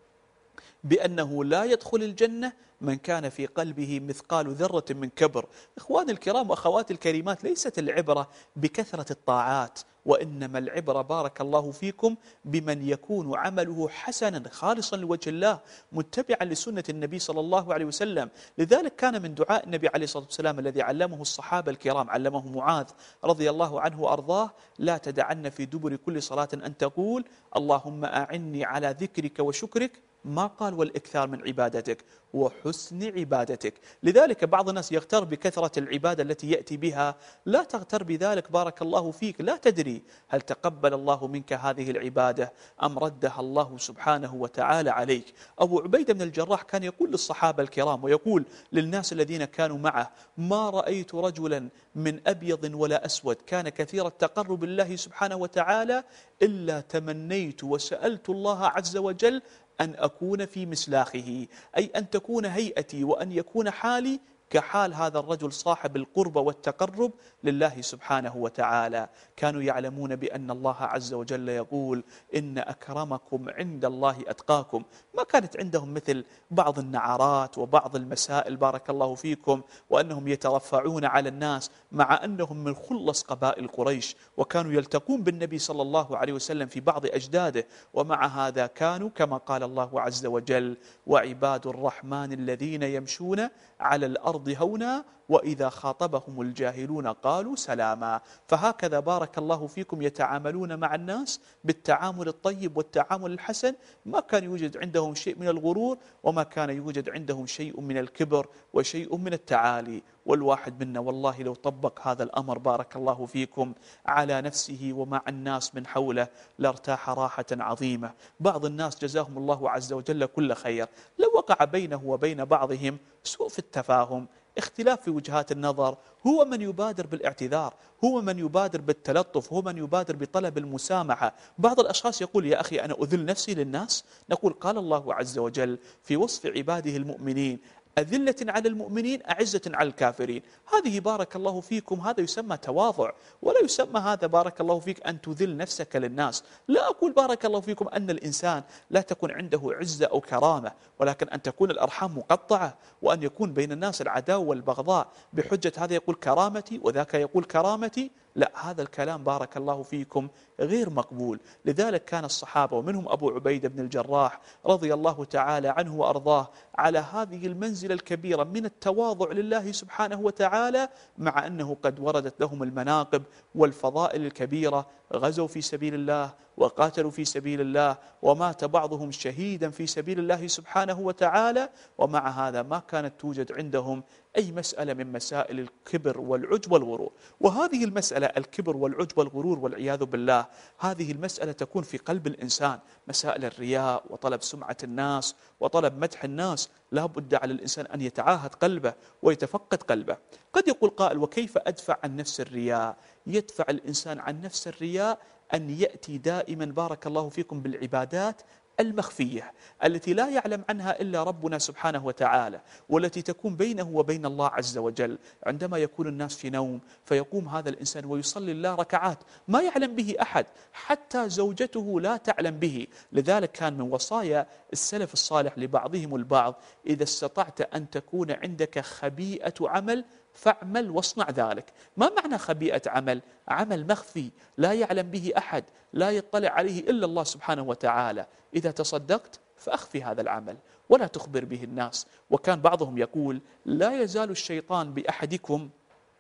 بأنه لا يدخل الجنة من كان في قلبه مثقال ذرة من كبر. إخواني الكرام وأخواتي الكريمات، ليست العبرة بكثرة الطاعات، وإنما العبرة بارك الله فيكم بمن يكون عمله حسنا خالصا لوجه الله، متبعا لسنة النبي صلى الله عليه وسلم. لذلك كان من دعاء النبي عليه الصلاة والسلام الذي علمه الصحابة الكرام، علمه معاذ رضي الله عنه وأرضاه: لا تدعن في دبر كل صلاة أن تقول اللهم أعني على ذكرك وشكرك، ما قال والإكثار من عبادتك وحسن عبادتك. لذلك بعض الناس يغتر بكثرة العبادة التي يأتي بها. لا تغتر بذلك بارك الله فيك، لا تدري هل تقبل الله منك هذه العبادة أم ردها الله سبحانه وتعالى عليك. أبو عبيدة بن الجراح كان يقول للصحابة الكرام ويقول للناس الذين كانوا معه: ما رأيت رجلا من أبيض ولا أسود كان كثير التقرب بالله سبحانه وتعالى إلا تمنيت وسألت الله عز وجل أن أكون في مسلاخه، أي أن تكون هيئتي وأن يكون حالي كحال هذا الرجل صاحب القرب والتقرب لله سبحانه وتعالى. كانوا يعلمون بأن الله عز وجل يقول: إن أكرمكم عند الله أتقاكم. ما كانت عندهم مثل بعض النعرات وبعض المسائل بارك الله فيكم، وأنهم يترفعون على الناس، مع أنهم من خلص قبائل قريش، وكانوا يلتقون بالنبي صلى الله عليه وسلم في بعض أجداده. ومع هذا كانوا كما قال الله عز وجل: وعباد الرحمن الذين يمشون على الأرض هونا وإذا خاطبهم الجاهلون قالوا سلاما. فهكذا بارك الله فيكم يتعاملون مع الناس بالتعامل الطيب والتعامل الحسن. ما كان يوجد عندهم شيء من الغرور، وما كان يوجد عندهم شيء من الكبر وشيء من التعالي. والواحد منا والله لو طبق هذا الأمر بارك الله فيكم على نفسه ومع الناس من حوله لارتاح راحة عظيمة. بعض الناس جزاهم الله عز وجل كل خير، لو وقع بينه وبين بعضهم سوء في التفاهم، اختلاف في وجهات النظر، هو من يبادر بالاعتذار، هو من يبادر بالتلطف، هو من يبادر بطلب المسامحة. بعض الأشخاص يقول: يا أخي أنا أذل نفسي للناس. نقول: قال الله عز وجل في وصف عباده المؤمنين: أذلة على المؤمنين أعزة على الكافرين. هذه بارك الله فيكم هذا يسمى تواضع، ولا يسمى هذا بارك الله فيك أن تذل نفسك للناس. لا أقول بارك الله فيكم أن الإنسان لا تكون عنده عزة أو كرامة، ولكن أن تكون الأرحام مقطعة، وأن يكون بين الناس العداوة والبغضاء بحجة هذا يقول كرامتي وذاك يقول كرامتي. لا، هذا الكلام بارك الله فيكم غير مقبول. لذلك كان الصحابة ومنهم أبو عبيدة بن الجراح رضي الله تعالى عنه وأرضاه على هذه المنزلة الكبيرة من التواضع لله سبحانه وتعالى، مع أنه قد وردت لهم المناقب والفضائل الكبيرة. غزوا في سبيل الله وقاتلوا في سبيل الله، ومات بعضهم شهيدا في سبيل الله سبحانه وتعالى. ومع هذا ما كانت توجد عندهم أي مسألة من مسائل الكبر والعجب والغرور. وهذه المسألة الكبر والعجب والغرور والعياذ بالله، هذه المسألة تكون في قلب الإنسان، مسائل الرياء وطلب سمعة الناس وطلب مدح الناس. لا بد على الإنسان أن يتعاهد قلبه ويتفقد قلبه. قد يقول قائل: وكيف أدفع عن نفس الرياء؟ يدفع الإنسان عن نفس الرياء أن يأتي دائما بارك الله فيكم بالعبادات المخفية التي لا يعلم عنها إلا ربنا سبحانه وتعالى، والتي تكون بينه وبين الله عز وجل. عندما يكون الناس في نوم فيقوم هذا الإنسان ويصلي الله ركعات ما يعلم به أحد، حتى زوجته لا تعلم به. لذلك كان من وصايا السلف الصالح لبعضهم البعض: إذا استطعت أن تكون عندك خبيئة عمل فاعمل واصنع ذلك. ما معنى خبيئة عمل؟ عمل مخفي لا يعلم به أحد، لا يطلع عليه إلا الله سبحانه وتعالى. إذا تصدقت فأخفي هذا العمل ولا تخبر به الناس. وكان بعضهم يقول: لا يزال الشيطان بأحدكم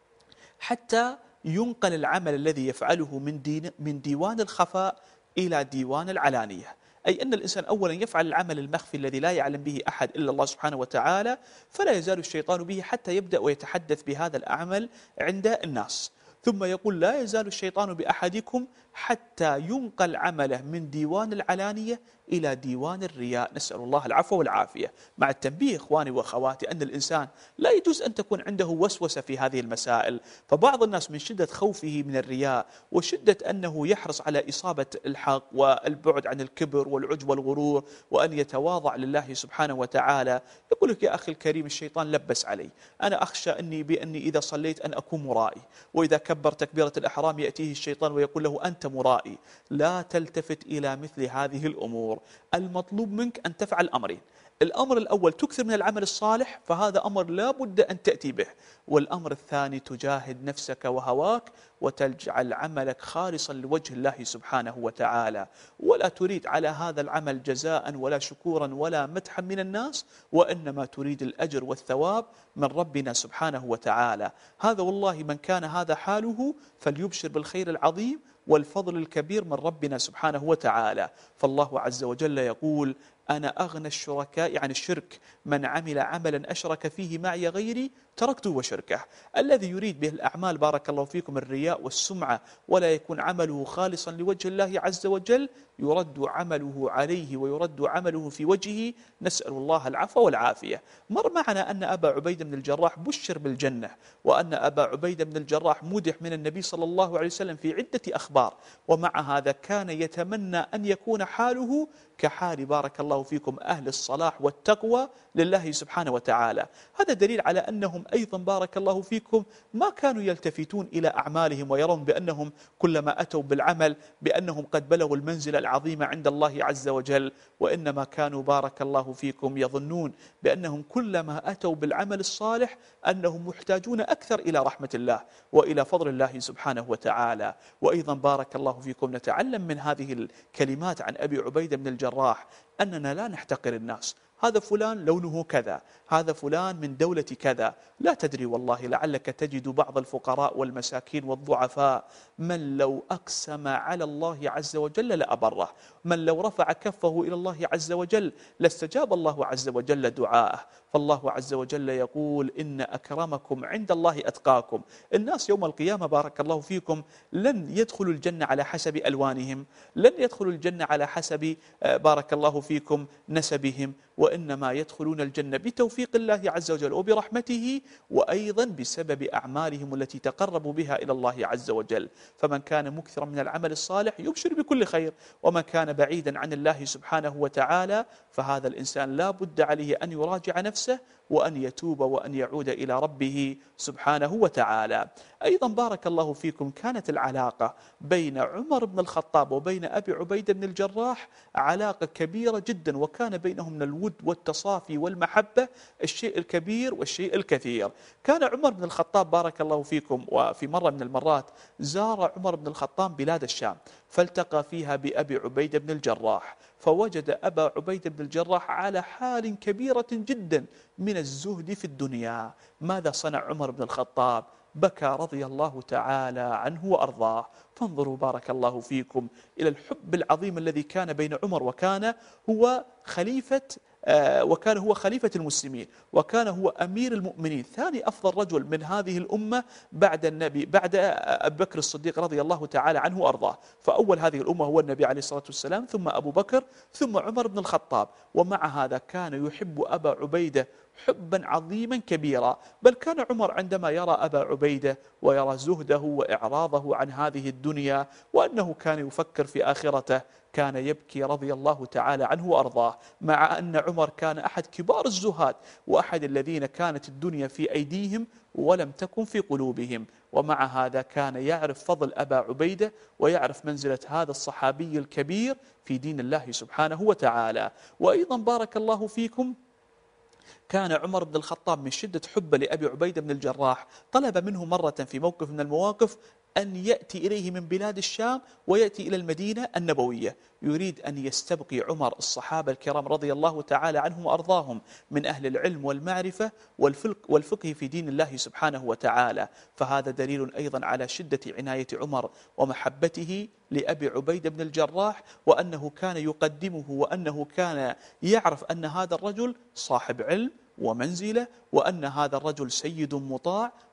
حتى ينقل العمل الذي يفعله من, دين من ديوان الخفاء إلى ديوان العلانية. أي أن الإنسان أولا يفعل العمل المخفي الذي لا يعلم به أحد إلا الله سبحانه وتعالى، فلا يزال الشيطان به حتى يبدأ ويتحدث بهذا العمل عند الناس. ثم يقول لا يزال الشيطان بأحدكم حتى ينقل عمله من ديوان العلانية إلى ديوان الرياء، نسأل الله العفو والعافية. مع التنبيه إخواني وأخواتي أن الإنسان لا يجوز أن تكون عنده وسوسة في هذه المسائل. فبعض الناس من شدة خوفه من الرياء وشدة أنه يحرص على إصابة الحق والبعد عن الكبر والعجب والغرور وأن يتواضع لله سبحانه وتعالى، يقول لك يا أخي الكريم الشيطان لبس علي، أنا أخشى أني بأني إذا صليت أن أكون مرائي، وإذا كبر تكبيرة الإحرام يأتيه الشيطان ويقول له أنت مرائي. لا تلتفت إلى مثل هذه الأمور. المطلوب منك أن تفعل أمرين: الأمر الأول تكثر من العمل الصالح، فهذا أمر لا بد أن تأتي به. والأمر الثاني تجاهد نفسك وهواك وتجعل عملك خالصا لوجه الله سبحانه وتعالى، ولا تريد على هذا العمل جزاء ولا شكورا ولا مدحا من الناس، وإنما تريد الأجر والثواب من ربنا سبحانه وتعالى. هذا والله من كان هذا حاله فليبشر بالخير العظيم والفضل الكبير من ربنا سبحانه وتعالى. فالله عز وجل يقول: أنا أغنى الشركاء عن الشرك، من عمل عملا أشرك فيه معي غيري تركته وشركه. الذي يريد به الأعمال بارك الله فيكم الرياء والسمعة ولا يكون عمله خالصا لوجه الله عز وجل، يرد عمله عليه ويرد عمله في وجهه، نسأل الله العفو والعافية. مر معنا أن أبا عبيدة بن الجراح بشر بالجنة، وأن أبا عبيدة بن الجراح مدح من النبي صلى الله عليه وسلم في عدة أخبار، ومع هذا كان يتمنى أن يكون حاله كحال بارك الله فيكم أهل الصلاح والتقوى لله سبحانه وتعالى. هذا دليل على أنهم أيضا بارك الله فيكم ما كانوا يلتفتون إلى أعمالهم ويرون بأنهم كلما أتوا بالعمل بأنهم قد بلغوا المنزلة العظيمة عند الله عز وجل، وإنما كانوا بارك الله فيكم يظنون بأنهم كلما أتوا بالعمل الصالح أنهم محتاجون أكثر إلى رحمة الله وإلى فضل الله سبحانه وتعالى. وأيضا بارك الله فيكم نتعلم من هذه الكلمات عن أبي عبيدة بن الجراح أننا لا نحتقر الناس. هذا فلان لونه كذا، هذا فلان من دولة كذا، لا تدري والله لعلك تجد بعض الفقراء والمساكين والضعفاء من لو أقسم على الله عز وجل لأبره، من لو رفع كفه إلى الله عز وجل لاستجاب الله عز وجل دعاءه. فالله عز وجل يقول: إن أكرمكم عند الله أتقاكم. الناس يوم القيامة بارك الله فيكم لن يدخلوا الجنة على حسب ألوانهم، لن يدخلوا الجنة على حسب بارك الله فيكم نسبهم، وإنما يدخلون الجنة بتوفيق الله عز وجل وبرحمته، وأيضا بسبب أعمالهم التي تقربوا بها إلى الله عز وجل. فمن كان مكثرا من العمل الصالح يبشر بكل خير، ومن كان بعيدا عن الله سبحانه وتعالى فهذا الإنسان لا بد عليه أن يراجع نفسه وأن يتوب وأن يعود إلى ربه سبحانه وتعالى. أيضا بارك الله فيكم كانت العلاقة بين عمر بن الخطاب وبين أبي عبيدة بن الجراح علاقة كبيرة جدا، وكان بينهم من الود والتصافي والمحبة الشيء الكبير والشيء الكثير. كان عمر بن الخطاب بارك الله فيكم وفي مرة من المرات زار عمر بن الخطاب بلاد الشام، فالتقى فيها بأبي عبيدة بن الجراح، فوجد أبا عبيدة بن الجراح على حال كبيرة جدا من الزهد في الدنيا. ماذا صنع عمر بن الخطاب؟ بكى رضي الله تعالى عنه وأرضاه. فانظروا بارك الله فيكم إلى الحب العظيم الذي كان بين عمر، وكان هو خليفة وكان هو خليفة المسلمين، وكان هو أمير المؤمنين، ثاني أفضل رجل من هذه الأمة بعد النبي بعد أبي بكر الصديق رضي الله تعالى عنه وأرضاه. فأول هذه الأمة هو النبي عليه الصلاة والسلام، ثم أبو بكر، ثم عمر بن الخطاب. ومع هذا كان يحب أبا عبيدة حبا عظيما كبيرا، بل كان عمر عندما يرى أبا عبيدة ويرى زهده وإعراضه عن هذه الدنيا وأنه كان يفكر في آخرته كان يبكي رضي الله تعالى عنه وأرضاه، مع أن عمر كان أحد كبار الزهاد وأحد الذين كانت الدنيا في أيديهم ولم تكن في قلوبهم، ومع هذا كان يعرف فضل أبا عبيدة ويعرف منزلة هذا الصحابي الكبير في دين الله سبحانه وتعالى. وأيضا بارك الله فيكم كان عمر بن الخطاب من شدة حبه لأبي عبيدة بن الجراح طلب منه مرة في موقف من المواقف أن يأتي إليه من بلاد الشام ويأتي إلى المدينة النبوية، يريد أن يستبقي عمر الصحابة الكرام رضي الله تعالى عنهم وأرضاهم من أهل العلم والمعرفة والفقه في دين الله سبحانه وتعالى. فهذا دليل أيضا على شدة عناية عمر ومحبته لأبي عبيدة بن الجراح، وأنه كان يقدمه وأنه كان يعرف أن هذا الرجل صاحب علم ومنزلة، وأن هذا الرجل سيد مطاع،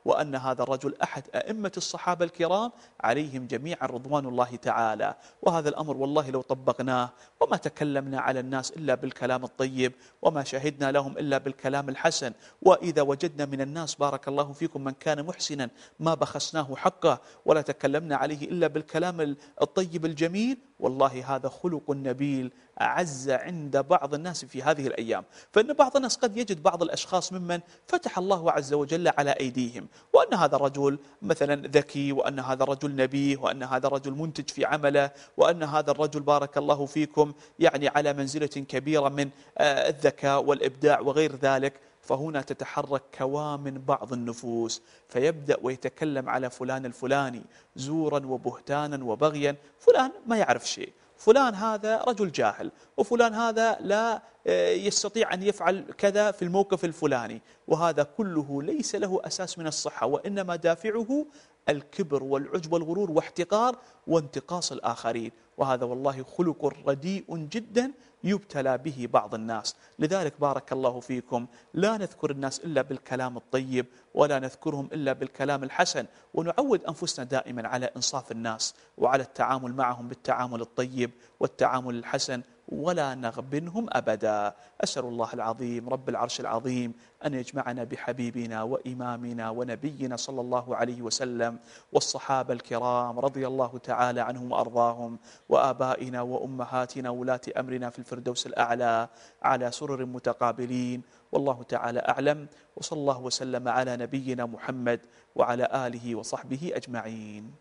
وأن هذا الرجل أحد أئمة الصحابة الكرام عليهم جميعا رضوان الله تعالى. وهذا الأمر والله لو طبقناه وما تكلمنا على الناس إلا بالكلام الطيب وما شهدنا لهم إلا بالكلام الحسن، وإذا وجدنا من الناس بارك الله فيكم من كان محسنا ما بخسناه حقه ولا تكلمنا عليه إلا بالكلام الطيب الجميل، والله هذا خلق نبيل أعز عند بعض الناس في هذه الأيام. فإن بعض الناس قد يجد بعض الأشخاص ممن فتح الله عز وجل على أيديهم وأن هذا الرجل مثلا ذكي، وأن هذا الرجل نبيه، وأن هذا الرجل منتج في عمله، وأن هذا الرجل بارك الله فيكم يعني على منزلة كبيرة من الذكاء والإبداع وغير ذلك. فهنا تتحرك كوامن بعض النفوس فيبدأ ويتكلم على فلان الفلاني زورا وبهتانا وبغيا. فلان ما يعرف شيء، فلان هذا رجل جاهل، وفلان هذا لا يستطيع أن يفعل كذا في الموقف الفلاني، وهذا كله ليس له أساس من الصحة، وإنما دافعه الكبر والعجب والغرور واحتقار وانتقاص الآخرين، وهذا والله خلق رديء جدا يبتلى به بعض الناس. لذلك بارك الله فيكم لا نذكر الناس إلا بالكلام الطيب ولا نذكرهم إلا بالكلام الحسن، ونعود أنفسنا دائما على إنصاف الناس وعلى التعامل معهم بالتعامل الطيب والتعامل الحسن ولا نغبنهم أبدا. أسأل الله العظيم رب العرش العظيم أن يجمعنا بحبيبنا وإمامنا ونبينا صلى الله عليه وسلم والصحابة الكرام رضي الله تعالى عنهم وأرضاهم، وآبائنا وأمهاتنا ولاة أمرنا في الفردوس الأعلى على سرر متقابلين، والله تعالى أعلم. وصلى الله وسلم على نبينا محمد وعلى آله وصحبه أجمعين.